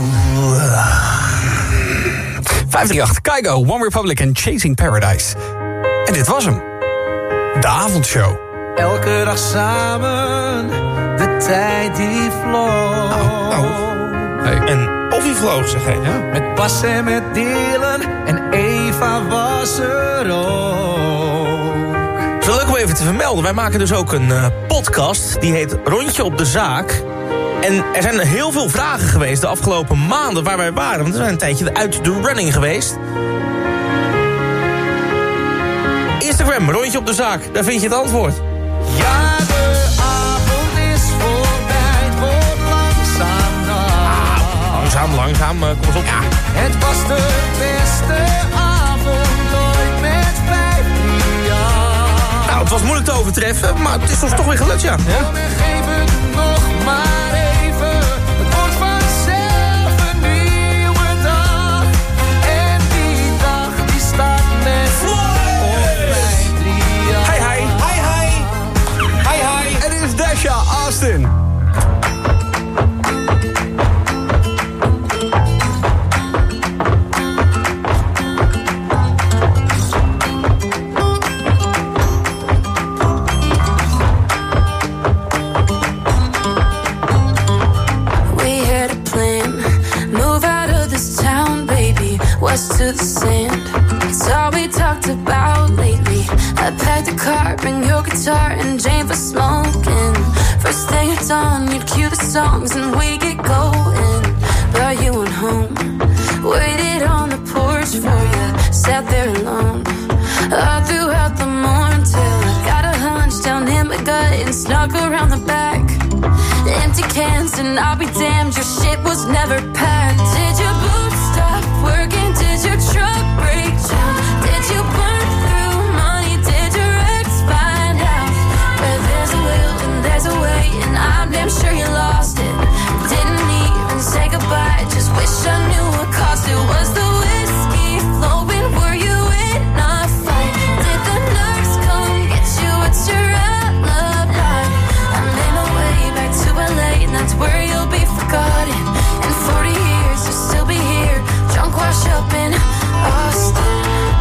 538, Kygo, One Republic en Chasing Paradise. En dit was hem. De avondshow. Elke dag samen, de tijd die vloog. Hey. En of hij vloog, zeg hij. Ja. Met Bas en met Dylan en Eva was er ook. Het is wel leuk om even te vermelden. Wij maken dus ook een podcast. Die heet Rondje op de Zaak. En er zijn heel veel vragen geweest de afgelopen maanden waar wij waren. Want we zijn een tijdje uit de running geweest. Instagram, Rondje op de Zaak. Daar vind je het antwoord. Ja, de avond is voorbij, het wordt langzaam nacht. Langzaam, kom eens op. Ja. Het was de beste avond ooit met 15 jaar. Nou, het was moeilijk te overtreffen, maar het is ons toch weer gelukt, ja. Kom en geef het nog maar even. Het wordt vanzelf een nieuwe dag. En die dag die staat met op mijn 3 jaar. Hi, hi. Hi, hi. Hi, hi. En dit is Dasha Austin. To the sand, it's all we talked about lately. I packed the car, bring your guitar and Jane for smoking. First thing at dawn, you'd cue the songs and we get going. But you went home, waited on the porch for you, sat there alone all throughout the morning till I got a hunch down in my gut and snuck around the back. Empty cans and I'll be damned, your shit was never packed. Did your boots stop working? Did your truck break down? Did you burn through money? Did your ex find out? Where there's a will and there's a way, and I'm damn sure you lost it. Didn't even say goodbye, just wish I knew what cost it. Was the whiskey flowing? Were you in a fight? Did the nurse come get you? What's your alibi? I'm in my way back to LA, and that's where you'll be forgotten. In 40 years you'll still be here, drunk, wash up in Austin.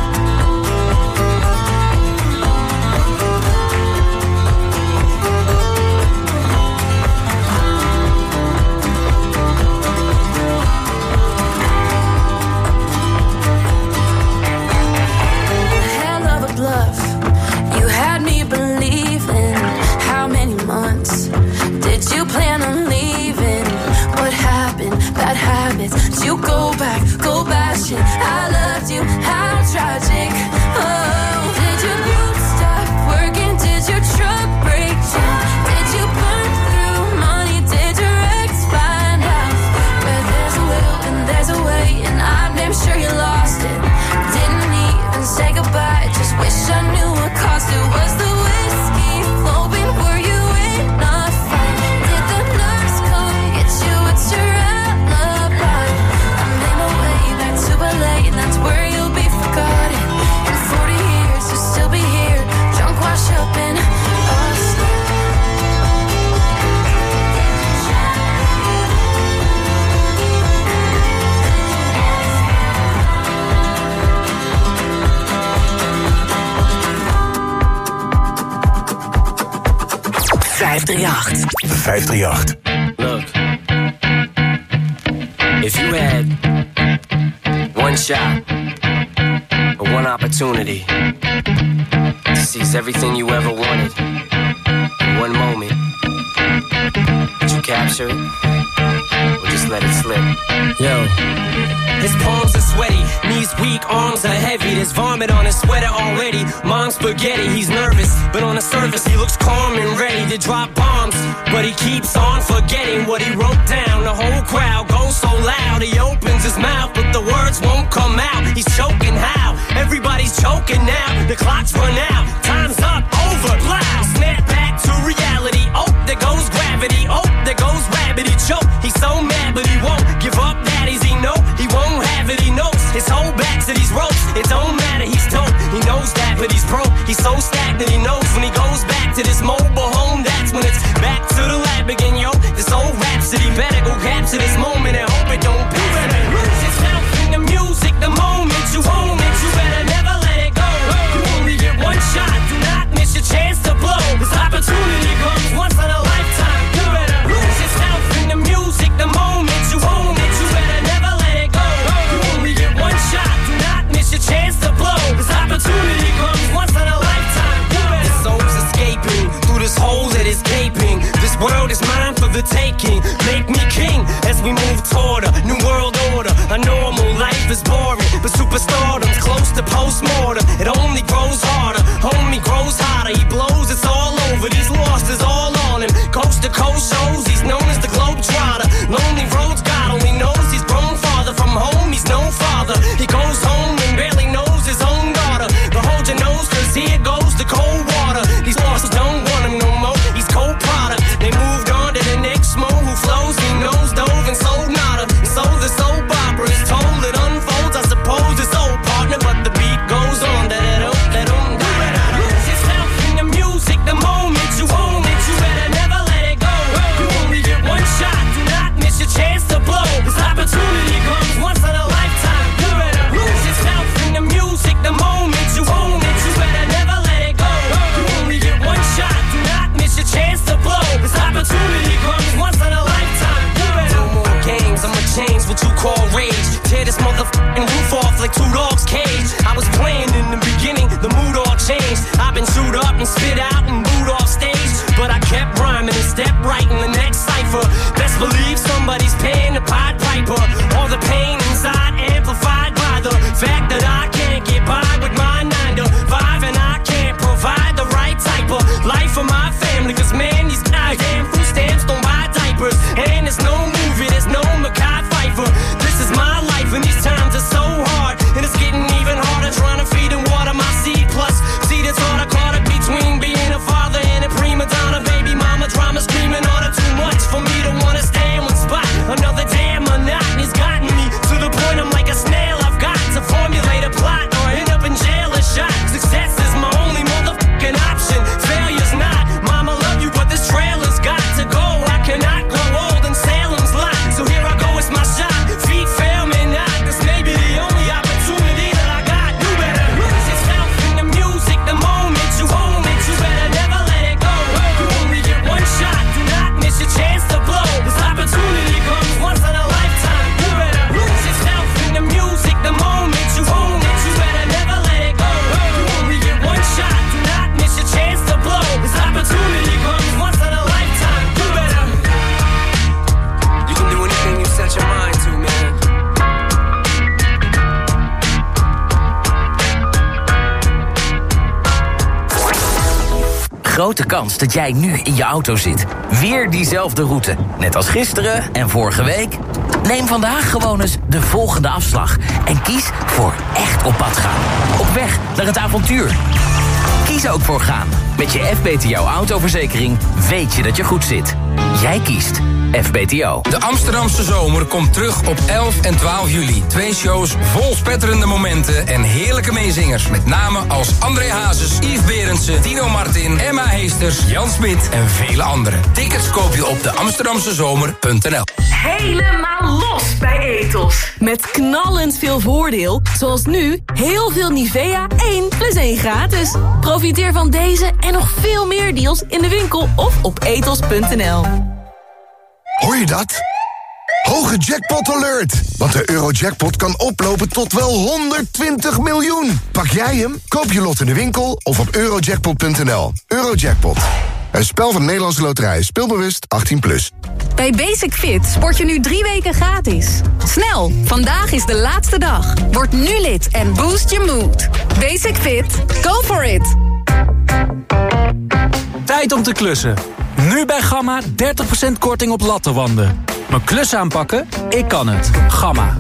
Hell of a bluff, you had me believing. How many months did you plan on leaving? What happened? Bad habits. Did you go back, go bashing? I loved you, how tragic. Oh, did your boots stop working? Did your truck break down? Did you burn through money? Did your ex find out? Where there's a will and there's a way, and I'm damn sure you lost it. Didn't even say goodbye, just wish I knew what cost it. Was the whiskey flowing? Were you in a fight? Did the nurse come get you? What's your alibi? I'm in my way back to LA, and that's where you'll be forgotten. In 40 years you'll still be here, drunk, wash up in Austin. 538. 538. Look, if you had one shot or one opportunity to seize everything you ever wanted in one moment, would you capture it or just let it slip? Yo. His palms are sweaty, knees weak, arms are heavy. There's vomit on his sweater already. Mom's spaghetti, he's nervous, but on the surface he looks calm and ready to drop bombs. But he keeps on forgetting what he wrote down. The whole crowd goes so loud, he opens his mouth, but the words won't come out. He's choking how? Everybody's choking now. The clock's run out, time's up, over, loud. Snap back to reality. Oh, there goes gravity. Oh, there goes rabbit. He choke. He's so mad, but he won't give up. Daddies, he know he won't have it. He knows his whole back to these ropes. It don't matter, he's dope. He knows that, but he's broke. He's so stagnant. He knows when he goes back to this mobile home, that's when it's back to the lab again, yo. This old rhapsody better go capture this moment and hope it don't pass. You better lose yourself in the music the moment you own it. You better never let it go. You only get one shot. Do not miss your chance to blow. This opportunity comes once in a lifetime. You better lose yourself in the music the moment you own it. You better never let it go. You only get one shot. Do not miss your chance to blow. This opportunity comes once in a lifetime. This soul's escaping through this hole that is gaping. This world is mine for the taking. Make me king as we move toward a new world order. A normal life is boring, but superstardom's close to postmortem. It only grows harder. like two dogs' cage. I was playing in the beginning, the mood all changed. I've been chewed up and spit out and booed off stage, but I kept rhyming and stepped right in the next cipher. Best believe somebody's paying the Pied Piper. All the pain inside amplified by the fact that I can't get by with my 9 to 5, and I can't provide the right type of life for my family. Cause man, these goddamn food stamps don't buy diapers, and there's no movie, there's no Mackay Pfeiffer. This is my life and these times are so hard, and it's getting even harder trying to feed and water my seed. Plus, see that's all I caught it between being a father and a prima donna. Baby mama drama screaming on her too much for me to wanna stay in one spot. Another damn monotony's gotten me to the point I'm like a snail. I've got to formulate a plot or end up in jail or shot. Success is my only motherfucking option. Failure's not. Mama love you, but this trailer's got to go. I cannot grow old in Salem's lot. So here I go, it's my shot. Feet fail me not. This may be the only opportunity that I got. You better lose yourself in the music the moment you own it. You better never let it go. You only get one shot. Do not miss your chance to blow. This opportunity comes once in a lifetime. You better lose yourself in the music the moment you own it. You better never let it go. You only get one shot. Do not miss your chance to blow. This opportunity comes once in a lifetime. You better. You can do anything you set your mind to, man. Grote kans dat jij nu in je auto zit. Weer diezelfde route. Net als gisteren en vorige week. Neem vandaag gewoon eens de volgende afslag. En kies voor echt op pad gaan. Op weg naar het avontuur. Kies ook voor gaan. Met je FBTO autoverzekering weet je dat je goed zit. Jij kiest FBTO. De Amsterdamse zomer komt terug op 11 en 12 juli. 2 shows vol spetterende momenten en heerlijke meezingers. Met namen als André Hazes, Yves Berendsen, Tino Martin, Emma Heesters, Jan Smit en vele anderen. Tickets koop je op de amsterdamsezomer.nl. Helemaal los bij Ethos. Met knallend veel voordeel. Zoals nu, heel veel Nivea 1 + 1 gratis. Profiteer van deze en nog veel meer deals in de winkel of op ethos.nl. Hoor je dat? Hoge jackpot alert! Want de Eurojackpot kan oplopen tot wel 120 miljoen. Pak jij hem? Koop je lot in de winkel of op eurojackpot.nl. Eurojackpot. Een spel van Nederlandse Loterij. Speelbewust 18+. Bij Basic Fit sport je nu 3 weken gratis. Snel, vandaag is de laatste dag. Word nu lid en boost je mood. Basic Fit, go for it! Tijd om te klussen. Nu bij Gamma 30% korting op lattenwanden. Mijn klus aanpakken? Ik kan het. Gamma.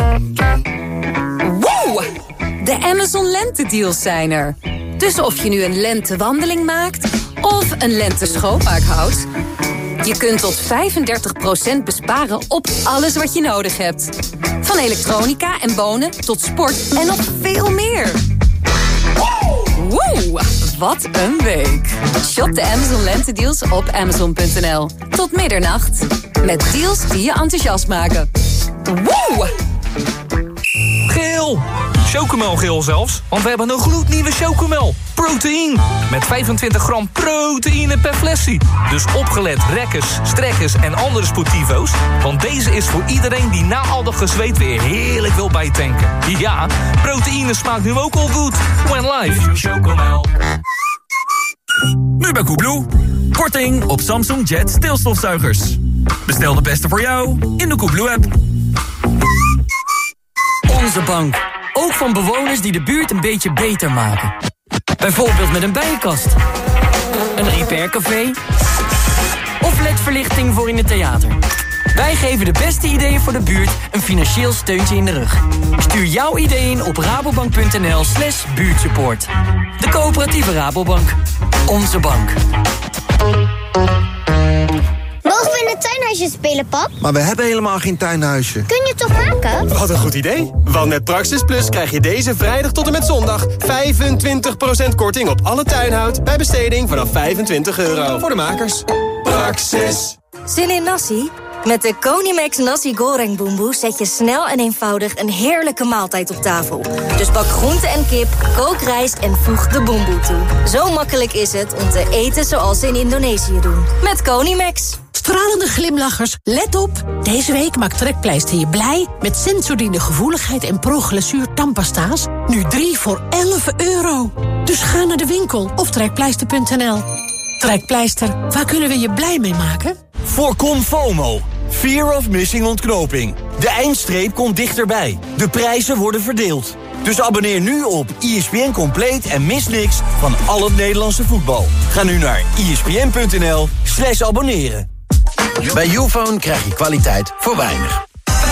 Wow! De Amazon Lente-deals zijn er. Dus of je nu een lentewandeling maakt of een lente-schoonmaakhout, je kunt tot 35% besparen op alles wat je nodig hebt. Van elektronica en bonen tot sport en nog veel meer. Woe! Wat een week. Shop de Amazon Lente-deals op amazon.nl. Tot middernacht. Met deals die je enthousiast maken. Woe! Geel! Chocomelgeel zelfs, want we hebben een gloednieuwe Chocomel. Proteïne. Met 25 gram proteïne per flesje. Dus opgelet rekkers, strekkers en andere sportivo's. Want deze is voor iedereen die na al dat gezweet weer heerlijk wil bijtanken. Ja, proteïne smaakt nu ook al goed. When life. Chocomel. Nu bij Koebloe. Korting op Samsung Jet stilstofzuigers. Bestel de beste voor jou in de Koebloe-app. Onze bank. Ook van bewoners die de buurt een beetje beter maken. Bijvoorbeeld met een bijenkast. Een repaircafé. Of ledverlichting voor in het theater. Wij geven de beste ideeën voor de buurt een financieel steuntje in de rug. Stuur jouw idee in op rabobank.nl/buurtsupport. De coöperatieve Rabobank. Onze bank. Mogen we in het tuinhuisje spelen, pap? Maar we hebben helemaal geen tuinhuisje. Kun je het toch maken? Wat een goed idee. Want met Praxis Plus krijg je deze vrijdag tot en met zondag 25% korting op alle tuinhout bij besteding vanaf €25 voor de makers. Praxis. Zin in nasi? Met de Konimax Nasi Goreng Boemboe zet je snel en eenvoudig een heerlijke maaltijd op tafel. Dus bak groente en kip, kook rijst en voeg de boemboe toe. Zo makkelijk is het om te eten zoals ze in Indonesië doen. Met Konimax. Stralende glimlachers, let op! Deze week maakt Trekpleister je blij met Sensodyne gevoeligheid en Pro-Glazuur tandpasta's. Nu 3 voor €11. Dus ga naar de winkel of trekpleister.nl. Trekpleister, waar kunnen we je blij mee maken? Voorkom FOMO. Fear of missing ontknoping. De eindstreep komt dichterbij. De prijzen worden verdeeld. Dus abonneer nu op ESPN Compleet en mis niks van al het Nederlandse voetbal. Ga nu naar espn.nl/abonneren. Bij Youfone krijg je kwaliteit voor weinig.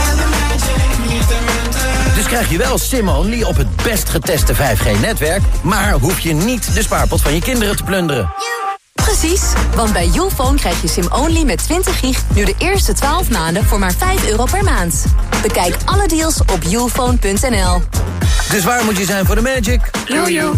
Dus krijg je wel SIM-only op het best geteste 5G-netwerk... maar hoef je niet de spaarpot van je kinderen te plunderen. Precies, want bij Youfone krijg je SIM-only met 20 gig... nu de eerste 12 maanden voor maar €5 per maand. Bekijk alle deals op youfone.nl. Dus waar moet je zijn voor de magic? Jojo.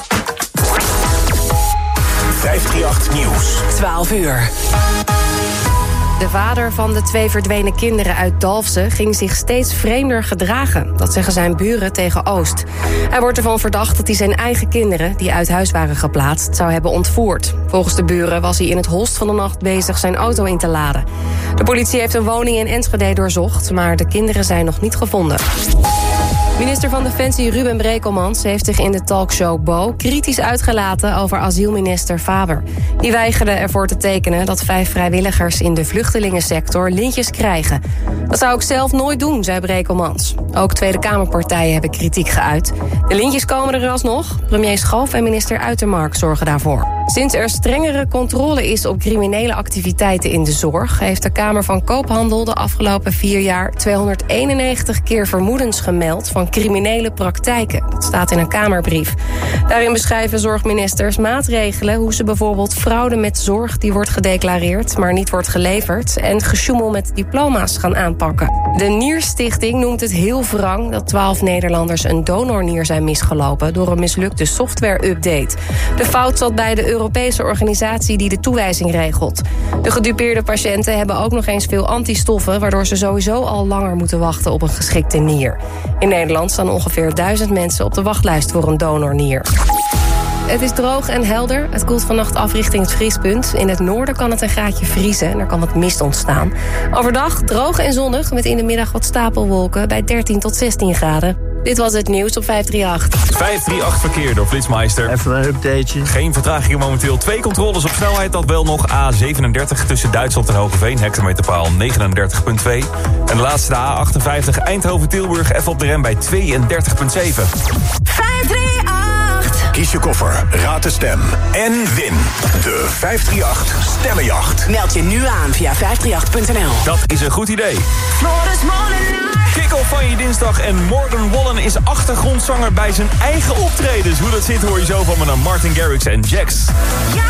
538 Nieuws. 12 uur. De vader van de 2 verdwenen kinderen uit Dalfsen ging zich steeds vreemder gedragen. Dat zeggen zijn buren tegen Oost. Hij wordt ervan verdacht dat hij zijn eigen kinderen, die uit huis waren geplaatst, zou hebben ontvoerd. Volgens de buren was hij in het holst van de nacht bezig zijn auto in te laden. De politie heeft een woning in Enschede doorzocht, maar de kinderen zijn nog niet gevonden. Minister van Defensie Ruben Brekelmans heeft zich in de talkshow Bo kritisch uitgelaten over asielminister Faber. Die weigerde ervoor te tekenen dat 5 vrijwilligers in de vluchtelingensector lintjes krijgen. Dat zou ik zelf nooit doen, zei Brekelmans. Ook Tweede Kamerpartijen hebben kritiek geuit. De lintjes komen er alsnog. Premier Schoof en minister Uitermark zorgen daarvoor. Sinds er strengere controle is op criminele activiteiten in de zorg, heeft de Kamer van Koophandel de afgelopen 4 jaar 291 keer vermoedens gemeld van criminele praktijken. Dat staat in een Kamerbrief. Daarin beschrijven zorgministers maatregelen hoe ze bijvoorbeeld fraude met zorg die wordt gedeclareerd, maar niet wordt geleverd, en gesjoemel met diploma's gaan aanpakken. De Nierstichting noemt het heel wrang dat 12 Nederlanders een donornier zijn misgelopen door een mislukte software-update. De fout zat bij de Europese organisatie die de toewijzing regelt. De gedupeerde patiënten hebben ook nog eens veel antistoffen, waardoor ze sowieso al langer moeten wachten op een geschikte nier. In Nederland staan ongeveer 1000 mensen op de wachtlijst voor een donornier. Het is droog en helder. Het koelt vannacht af richting het vriespunt. In het noorden kan het een graadje vriezen en er kan wat mist ontstaan. Overdag droog en zonnig met in de middag wat stapelwolken bij 13 tot 16 graden. Dit was het nieuws op 538. 538 verkeer door Flitsmeister. Even een updateje. Geen vertragingen momenteel. 2 controles op snelheid, dat wel nog. A37 tussen Duitsland en Hogeveen. Hectometerpaal 39,2. En de laatste, de A58 Eindhoven-Tilburg. Even op de rem bij 32,7. 538. Kies je koffer, raad de stem en win de 538 Stemmenjacht. Meld je nu aan via 538.nl. Dat is een goed idee. Kick-off van je dinsdag en Morgan Wallen is achtergrondzanger bij zijn eigen optredens. Hoe dat zit hoor je zo van me naar Martin Garrix en Jax.